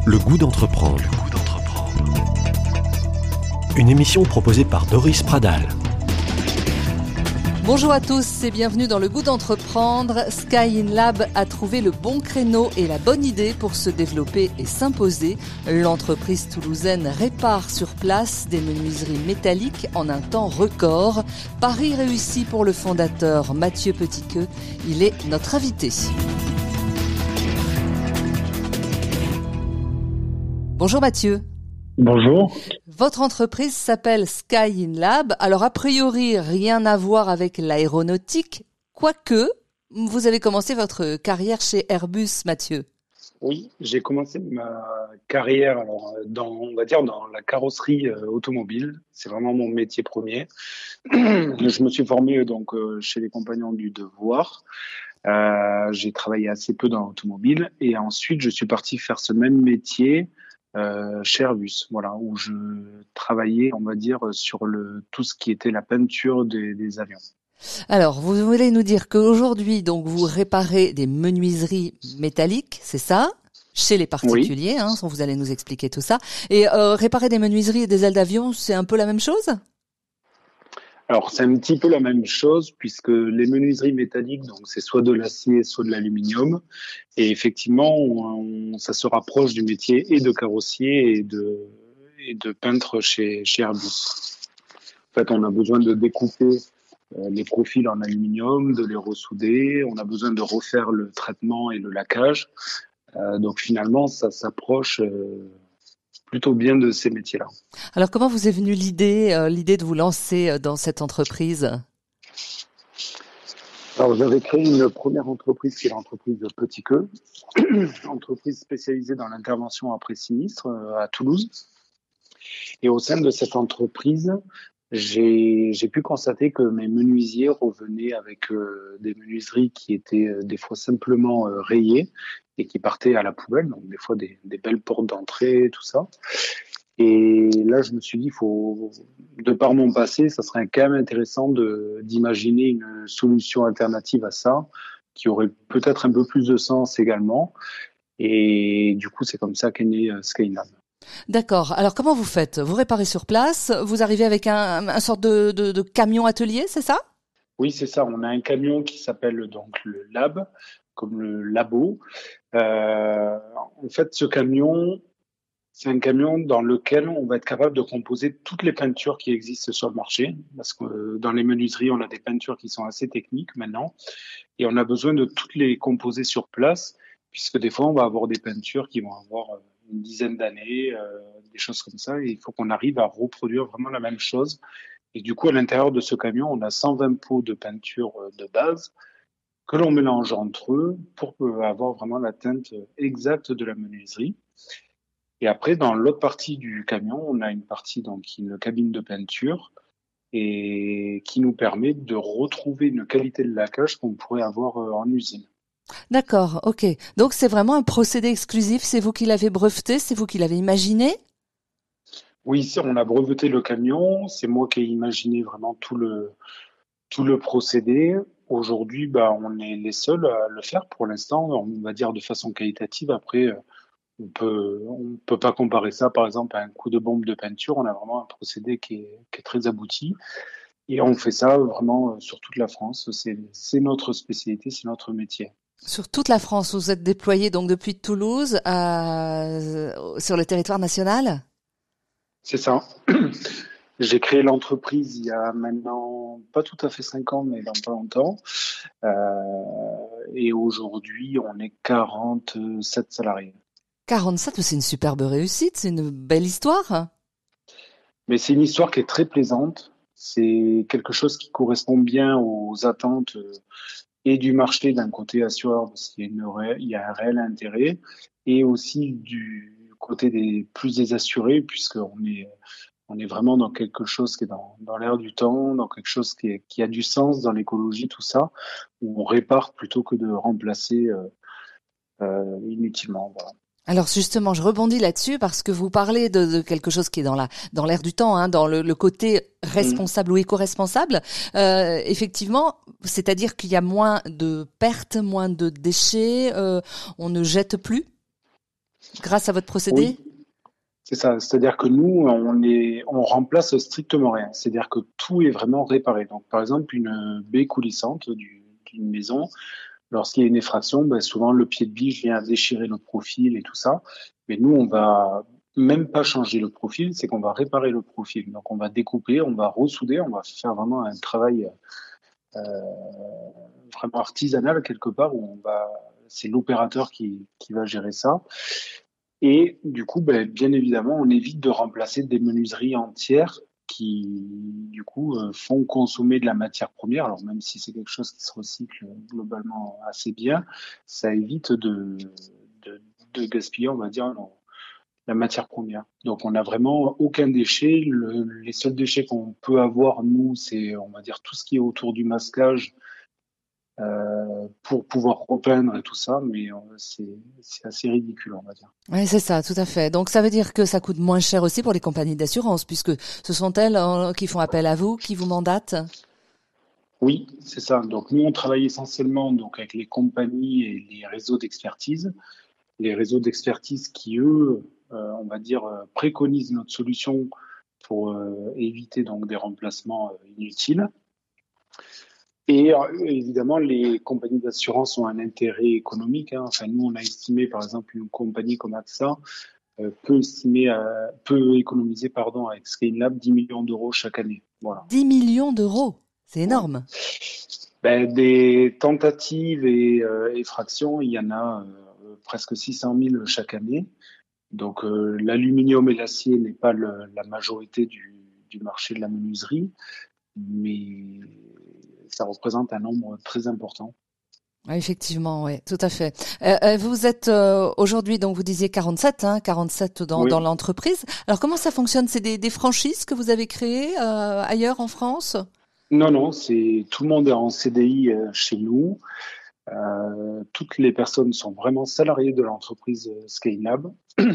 Le goût d'entreprendre. Une émission proposée par Doris Pradal. Bonjour à tous et bienvenue dans Le goût d'entreprendre. Sky In Lab a trouvé le bon créneau et la bonne idée pour se développer et s'imposer. L'entreprise toulousaine répare sur place des menuiseries métalliques en un temps record. Pari réussi pour le fondateur Mathieu Petitqueux. Il est notre invité. Bonjour Mathieu. Bonjour. Votre entreprise s'appelle Sky In Lab. Alors a priori, rien à voir avec l'aéronautique, quoique vous avez commencé votre carrière chez Airbus, Mathieu. Oui, j'ai commencé ma carrière on va dire dans la carrosserie automobile. C'est vraiment mon métier premier. Je me suis formé chez les Compagnons du Devoir. J'ai travaillé assez peu dans l'automobile et ensuite je suis parti faire ce même métier chez Airbus, où je travaillais, on va dire, sur tout ce qui était la peinture des avions. Alors, vous voulez nous dire qu'aujourd'hui, donc, vous réparez des menuiseries métalliques, c'est ça? Chez les particuliers, oui. Vous allez nous expliquer tout ça. Et réparer des menuiseries et des ailes d'avion, c'est un peu la même chose? Alors, c'est un petit peu la même chose puisque les menuiseries métalliques, donc c'est soit de l'acier, soit de l'aluminium. Et effectivement, ça se rapproche du métier et de carrossier et de peintre chez Airbus. En fait, on a besoin de découper les profils en aluminium, de les ressouder. On a besoin de refaire le traitement et le laquage. Donc finalement, ça s'approche plutôt bien de ces métiers-là. Alors, comment vous est venue l'idée de vous lancer dans cette entreprise? Alors, j'avais créé une première entreprise qui est l'entreprise de Petitqueux, entreprise spécialisée dans l'intervention après sinistre à Toulouse. Et au sein de cette entreprise, j'ai pu constater que mes menuisiers revenaient avec des menuiseries qui étaient des fois simplement rayées et qui partaient à la poubelle, donc des fois des belles portes d'entrée, tout ça. Et là, je me suis dit, de par mon passé, ça serait quand même intéressant d'imaginer une solution alternative à ça, qui aurait peut-être un peu plus de sens également. Et du coup, c'est comme ça qu'est né Sky In Lab. D'accord. Alors, comment vous faites? Vous réparez sur place? Vous arrivez avec un sorte de camion atelier, c'est ça? Oui, c'est ça. On a un camion qui s'appelle donc le Lab, comme le labo. En fait, ce camion, c'est un camion dans lequel on va être capable de composer toutes les peintures qui existent sur le marché. Parce que dans les menuiseries, on a des peintures qui sont assez techniques maintenant. Et on a besoin de toutes les composer sur place, puisque des fois, on va avoir des peintures qui vont avoir une dizaine d'années, des choses comme ça. Et il faut qu'on arrive à reproduire vraiment la même chose. Et du coup, à l'intérieur de ce camion, on a 120 pots de peinture de base que l'on mélange entre eux pour avoir vraiment la teinte exacte de la menuiserie. Et après, dans l'autre partie du camion, on a une partie, donc une cabine de peinture, et qui nous permet de retrouver une qualité de laquage qu'on pourrait avoir en usine. D'accord, ok. Donc c'est vraiment un procédé exclusif, c'est vous qui l'avez breveté, c'est vous qui l'avez imaginé? Oui, on a breveté le camion, c'est moi qui ai imaginé vraiment tout le procédé. Aujourd'hui, on est les seuls à le faire pour l'instant, on va dire de façon qualitative. Après, on peut pas comparer ça, par exemple, à un coup de bombe de peinture. On a vraiment un procédé qui est très abouti. Et on fait ça vraiment sur toute la France. C'est notre spécialité, c'est notre métier. Sur toute la France, vous êtes déployé donc depuis Toulouse sur le territoire national? C'est ça. J'ai créé l'entreprise il y a maintenant pas tout à fait 5 ans, mais dans pas longtemps. Et aujourd'hui, on est 47 salariés. 47, c'est une superbe réussite, c'est une belle histoire. Mais c'est une histoire qui est très plaisante. C'est quelque chose qui correspond bien aux attentes et du marché d'un côté assureur, parce qu'il y a un réel intérêt, et aussi du côté des plus des assurés, puisqu'on est vraiment dans quelque chose qui est dans l'air du temps, dans quelque chose qui a du sens dans l'écologie, tout ça, où on répare plutôt que de remplacer inutilement. Voilà. Alors justement, je rebondis là-dessus parce que vous parlez de quelque chose qui est dans l'air du temps, dans le côté responsable ou éco-responsable. Effectivement, c'est-à-dire qu'il y a moins de pertes, moins de déchets, on ne jette plus. grâce à votre procédé? Oui, c'est ça. C'est-à-dire que nous, on remplace strictement rien. C'est-à-dire que tout est vraiment réparé. Donc, par exemple, une baie coulissante d'une maison, lorsqu'il y a une effraction, ben, souvent le pied de biche vient déchirer le profil et tout ça. Mais nous, on va même pas changer le profil, c'est qu'on va réparer le profil. Donc, on va découper, on va ressouder, on va faire vraiment un travail vraiment artisanal quelque part où c'est l'opérateur qui va gérer ça. Et du coup, ben, bien évidemment, on évite de remplacer des menuiseries entières qui, du coup, font consommer de la matière première. Alors, même si c'est quelque chose qui se recycle globalement assez bien, ça évite de, de gaspiller, on va dire, la matière première. Donc, on n'a vraiment aucun déchet. Les seuls déchets qu'on peut avoir, nous, c'est, on va dire, tout ce qui est autour du masquage pour pouvoir repeindre et tout ça, mais c'est assez ridicule, on va dire. Oui, c'est ça, tout à fait. Donc ça veut dire que ça coûte moins cher aussi pour les compagnies d'assurance, puisque ce sont elles qui font appel à vous, qui vous mandatent. Oui, c'est ça. Donc nous, on travaille essentiellement donc avec les compagnies et les réseaux d'expertise. Les réseaux d'expertise qui, eux, on va dire, préconisent notre solution pour éviter donc des remplacements inutiles. Et évidemment, les compagnies d'assurance ont un intérêt économique, hein. Enfin, nous, on a estimé, par exemple, une compagnie comme AXA peut économiser, pardon, avec Skylab 10 millions d'euros chaque année. Voilà. 10 millions d'euros, c'est Ouais. énorme. Ben, des tentatives et effractions, il y en a presque 600 000 chaque année. Donc, l'aluminium et l'acier n'est pas la majorité du marché de la menuiserie, mais ça représente un nombre très important. Ouais, effectivement, oui, tout à fait. Vous êtes aujourd'hui, donc vous disiez 47, hein, 47 dans Oui. l'entreprise. Alors comment ça fonctionne? C'est des franchises que vous avez créées ailleurs en France? Non, non, c'est tout le monde est en CDI chez nous. Toutes les personnes sont vraiment salariées de l'entreprise Skylab.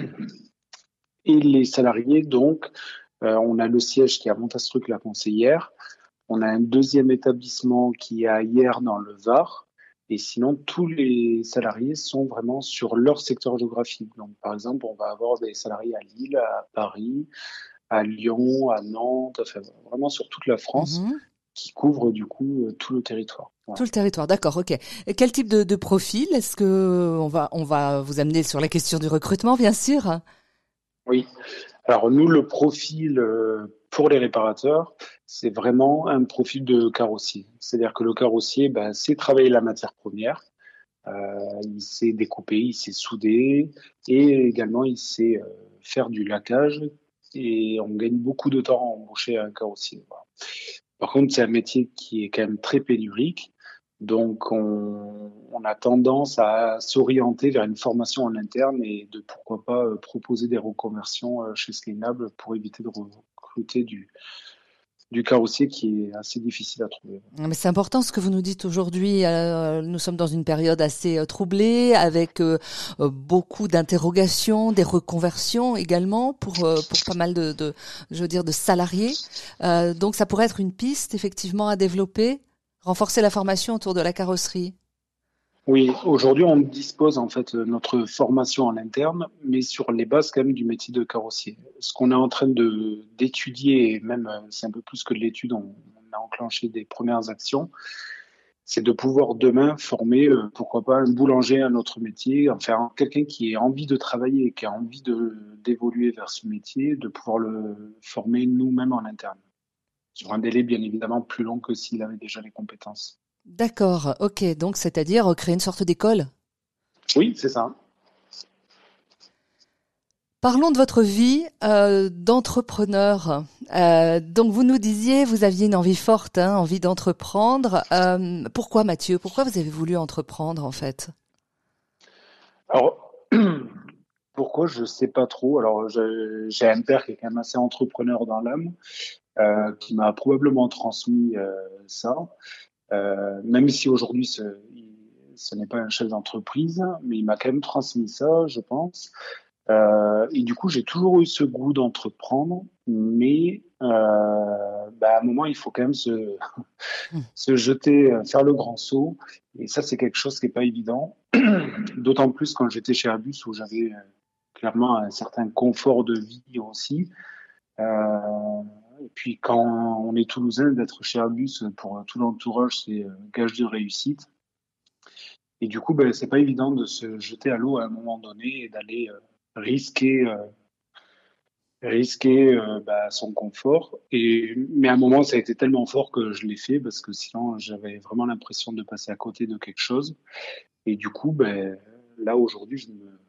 Et les salariés, donc, on a le siège qui est à Montastruc, la Conseillère. On a un deuxième établissement qui est à Hyères dans le Var. Et sinon, tous les salariés sont vraiment sur leur secteur géographique. Donc, par exemple, on va avoir des salariés à Lille, à Paris, à Lyon, à Nantes, enfin, vraiment sur toute la France, Mhm. qui couvrent du coup tout le territoire. Tout Voilà. le territoire, d'accord, ok. Et quel type de profil? Est-ce que on va vous amener sur la question du recrutement, bien sûr? Oui. Alors nous, le profil pour les réparateurs, c'est vraiment un profil de carrossier. C'est-à-dire que le carrossier, ben, sait travailler la matière première, il sait découper, il sait souder, et également il sait faire du laquage. Et on gagne beaucoup de temps à embaucher un carrossier. Voilà. Par contre, c'est un métier qui est quand même très pénurique. Donc, on a tendance à s'orienter vers une formation en interne et de pourquoi pas proposer des reconversions chez Skylab pour éviter de recruter du carrossier qui est assez difficile à trouver. Mais c'est important ce que vous nous dites aujourd'hui. Nous sommes dans une période assez troublée, avec beaucoup d'interrogations, des reconversions également pour pas mal je veux dire, de salariés. Donc ça pourrait être une piste effectivement à développer, renforcer la formation autour de la carrosserie. Oui, aujourd'hui, on dispose en fait de notre formation en interne, mais sur les bases quand même du métier de carrossier. Ce qu'on est en train d'étudier, et même c'est un peu plus que de l'étude, on a enclenché des premières actions, c'est de pouvoir demain former, pourquoi pas, un boulanger à notre métier, enfin quelqu'un qui ait envie de travailler, qui a envie d'évoluer vers ce métier, de pouvoir le former nous-mêmes en interne, sur un délai bien évidemment plus long que s'il avait déjà les compétences. D'accord, ok. Donc c'est-à-dire créer une sorte d'école. Oui, c'est ça. Parlons de votre vie d'entrepreneur. Donc vous nous disiez, vous aviez une envie forte, hein, envie d'entreprendre. Pourquoi Mathieu? Pourquoi vous avez voulu entreprendre en fait? Alors, pourquoi, je sais pas trop. Alors, j'ai un père qui est quand même assez entrepreneur dans l'âme, qui m'a probablement transmis ça. Même si aujourd'hui ce n'est pas un chef d'entreprise, mais il m'a quand même transmis ça, je pense. Et du coup, j'ai toujours eu ce goût d'entreprendre, mais à un moment, il faut quand même se jeter, faire le grand saut. Et ça, c'est quelque chose qui n'est pas évident. D'autant plus quand j'étais chez Airbus où j'avais clairement un certain confort de vie aussi. Et puis quand on est toulousain, d'être chez Airbus pour tout l'entourage, c'est gage de réussite. Et du coup, c'est pas évident de se jeter à l'eau à un moment donné et d'aller risquer son confort. Mais à un moment, ça a été tellement fort que je l'ai fait parce que sinon, j'avais vraiment l'impression de passer à côté de quelque chose. Et du coup, là aujourd'hui,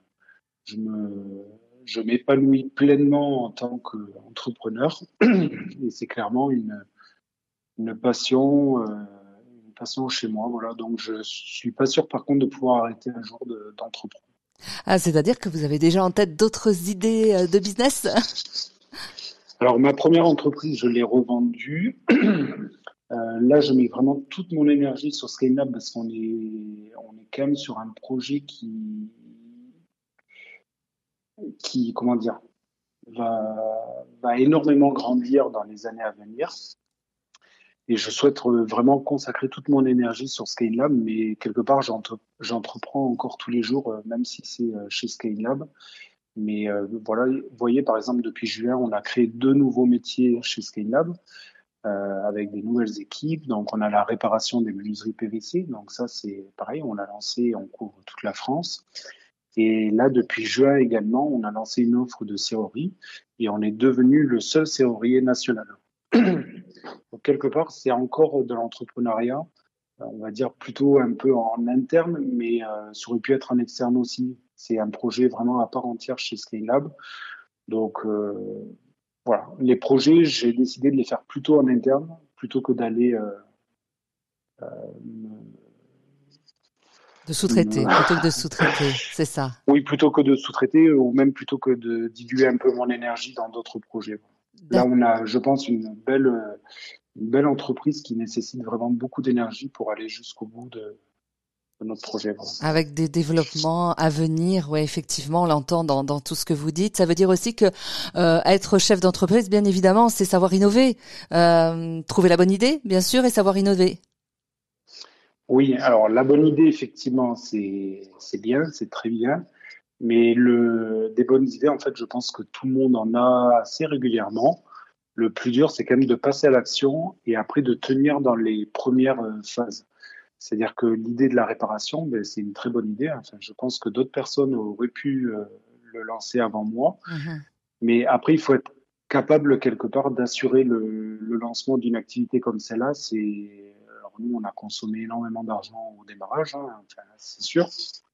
je m'épanouis pleinement en tant qu'entrepreneur. Et c'est clairement une passion, une passion chez moi. Voilà. Donc, je suis pas sûr, par contre, de pouvoir arrêter un jour d'entreprendre. Ah, c'est-à-dire que vous avez déjà en tête d'autres idées de business? Alors, ma première entreprise, je l'ai revendue. Là, je mets vraiment toute mon énergie sur Scale-Up parce on est quand même sur un projet comment dire, va énormément grandir dans les années à venir. Et je souhaite vraiment consacrer toute mon énergie sur Scale-Up, mais quelque part, j'entreprends encore tous les jours, même si c'est chez Scale-Up. Mais voilà, vous voyez, par exemple, depuis juin, on a créé 2 nouveaux métiers chez Scale-Up avec des nouvelles équipes. Donc, on a la réparation des menuiseries PVC. Donc, ça, c'est pareil, on l'a lancé, on couvre toute la France. Et là, depuis juin également, on a lancé une offre de serrurerie et on est devenu le seul serrurier national. Donc, quelque part, c'est encore de l'entrepreneuriat, on va dire plutôt un peu en interne, mais ça aurait pu être en externe aussi. C'est un projet vraiment à part entière chez Scale-Up. Donc, voilà. Les projets, j'ai décidé de les faire plutôt en interne, plutôt que d'aller De sous-traiter, plutôt que de sous-traiter, c'est ça. oui, plutôt que de sous-traiter ou même plutôt que de diluer un peu mon énergie dans d'autres projets. Là, on a, je pense, une belle entreprise qui nécessite vraiment beaucoup d'énergie pour aller jusqu'au bout de notre projet. Voilà. Avec des développements à venir, ouais, effectivement, on l'entend dans tout ce que vous dites. Ça veut dire aussi que être chef d'entreprise, bien évidemment, c'est savoir innover, trouver la bonne idée, bien sûr, et savoir innover. Oui, alors la bonne idée, effectivement, c'est bien, c'est très bien. Mais des bonnes idées, en fait, je pense que tout le monde en a assez régulièrement. Le plus dur, c'est quand même de passer à l'action et après de tenir dans les premières phases. C'est-à-dire que l'idée de la réparation, c'est une très bonne idée. Enfin, je pense que d'autres personnes auraient pu le lancer avant moi. Mm-hmm. Mais après, il faut être capable quelque part d'assurer le lancement d'une activité comme celle-là. Alors nous, on a consommé énormément d'argent au démarrage, hein, enfin, c'est sûr.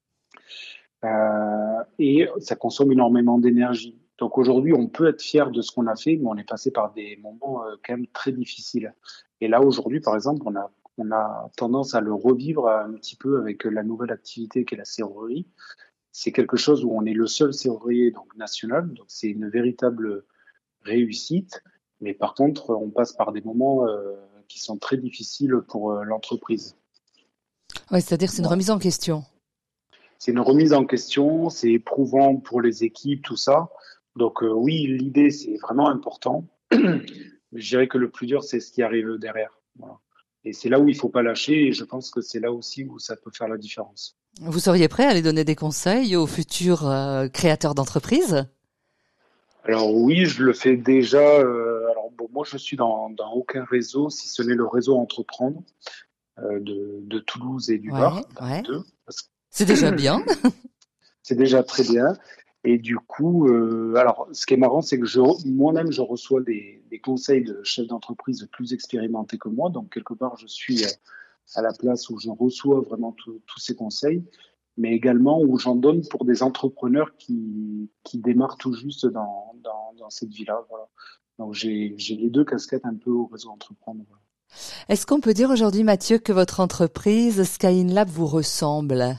Et ça consomme énormément d'énergie. Donc aujourd'hui, on peut être fier de ce qu'on a fait, mais on est passé par des moments quand même très difficiles. Et là, aujourd'hui, par exemple, on a tendance à le revivre un petit peu avec la nouvelle activité qui est la serrurerie. C'est quelque chose où on est le seul serrurier donc national, donc c'est une véritable réussite. Mais par contre, on passe par des moments qui sont très difficiles pour l'entreprise. Oui, c'est-à-dire c'est une remise en question. C'est une remise en question, c'est éprouvant pour les équipes, tout ça. Donc oui, l'idée, c'est vraiment important. Je dirais que le plus dur, c'est ce qui arrive derrière. Voilà. Et c'est là où il ne faut pas lâcher et je pense que c'est là aussi où ça peut faire la différence. Vous seriez prêt à aller donner des conseils aux futurs créateurs d'entreprises? Alors oui, je le fais déjà. Alors bon, moi, je suis dans aucun réseau, si ce n'est le réseau Entreprendre de Toulouse et du Var. Ouais. Deux, c'est déjà bien. C'est déjà très bien. Et du coup, alors, ce qui est marrant, c'est que moi-même, je reçois des conseils de chefs d'entreprise plus expérimentés que moi. Donc, quelque part, je suis à la place où je reçois vraiment tous ces conseils, mais également où j'en donne pour des entrepreneurs qui démarrent tout juste dans cette vie-là. Voilà. Donc, j'ai les 2 casquettes un peu au réseau Entreprendre. Voilà. Est-ce qu'on peut dire aujourd'hui, Mathieu, que votre entreprise Sky In Lab vous ressemble?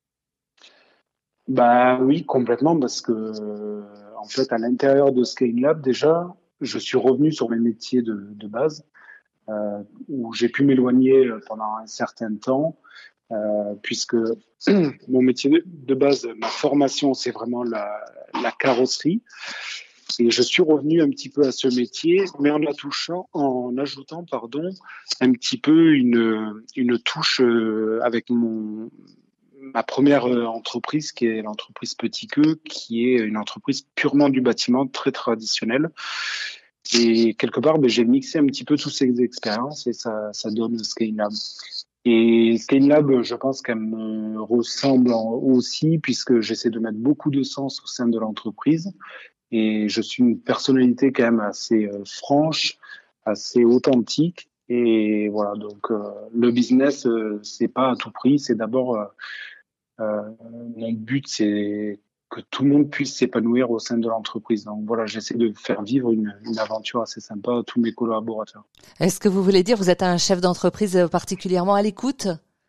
Bah oui, complètement, parce que en fait, à l'intérieur de Sky In Lab, déjà, je suis revenu sur mes métiers de base, où j'ai pu m'éloigner pendant un certain temps, puisque mon métier de base, ma formation, c'est vraiment la carrosserie. Et je suis revenu un petit peu à ce métier, mais en ajoutant, un petit peu une touche avec ma première entreprise, qui est l'entreprise Petit Queux, qui est une entreprise purement du bâtiment, très traditionnelle. Et quelque part, j'ai mixé un petit peu toutes ces expériences et ça donne Scainlab. Et Scainlab, je pense qu'elle me ressemble aussi, puisque j'essaie de mettre beaucoup de sens au sein de l'entreprise. Et je suis une personnalité quand même assez franche, assez authentique. Et voilà, donc le business, c'est pas à tout prix. C'est d'abord mon but, c'est que tout le monde puisse s'épanouir au sein de l'entreprise. Donc voilà, j'essaie de faire vivre une aventure assez sympa à tous mes collaborateurs. Est-ce que vous voulez dire, vous êtes un chef d'entreprise particulièrement à l'écoute ?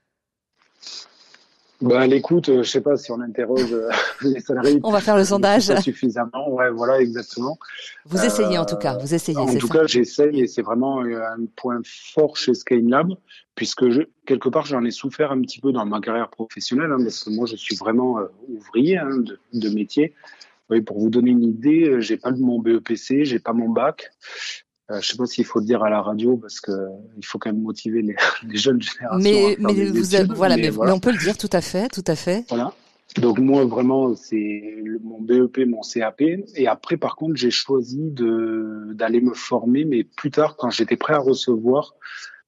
À l'écoute, je sais pas si on interroge les salariés. On va faire le sondage. Pas suffisamment, ouais, voilà, exactement. Vous essayez en tout cas, vous essayez. En tout cas, j'essaye et c'est vraiment un point fort chez Scainlab, puisque quelque part, j'en ai souffert un petit peu dans ma carrière professionnelle, parce que moi, je suis vraiment ouvrier de métier. Oui, pour vous donner une idée, j'ai pas mon BEPC, j'ai pas mon bac. Je sais pas s'il faut le dire à la radio parce que il faut quand même motiver les jeunes générations. Mais on peut le dire tout à fait. Voilà. Donc moi vraiment c'est mon BEP, mon CAP et après par contre j'ai choisi d'aller me former mais plus tard quand j'étais prêt à recevoir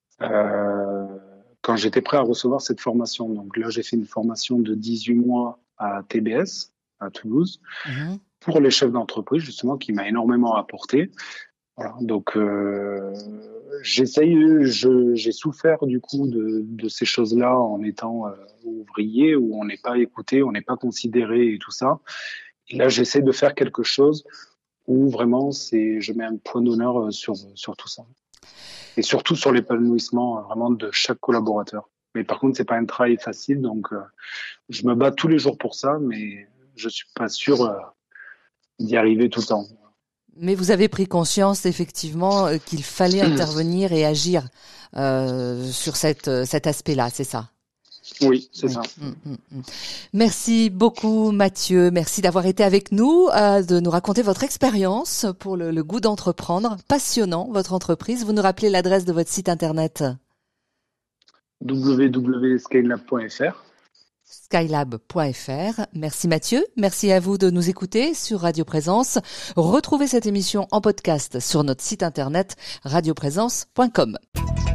cette formation. Donc là j'ai fait une formation de 18 mois à TBS à Toulouse pour les chefs d'entreprise justement qui m'a énormément apporté. Voilà, donc j'ai souffert du coup de ces choses-là en étant ouvrier où on n'est pas écouté, on n'est pas considéré et tout ça. Et là, j'essaie de faire quelque chose où vraiment je mets un point d'honneur sur tout ça. Et surtout sur l'épanouissement vraiment de chaque collaborateur. Mais par contre, c'est pas un travail facile, donc je me bats tous les jours pour ça, mais je suis pas sûr d'y arriver tout le temps. Mais vous avez pris conscience effectivement qu'il fallait intervenir et agir sur cet aspect-là, c'est ça ? Oui, c'est ça. Merci beaucoup Mathieu, merci d'avoir été avec nous, de nous raconter votre expérience pour le goût d'entreprendre. Passionnant, votre entreprise. Vous nous rappelez l'adresse de votre site internet ? www.scainlab.fr. skylab.fr. Merci Mathieu, merci à vous de nous écouter sur Radio Présence. Retrouvez cette émission en podcast sur notre site internet radioprésence.com.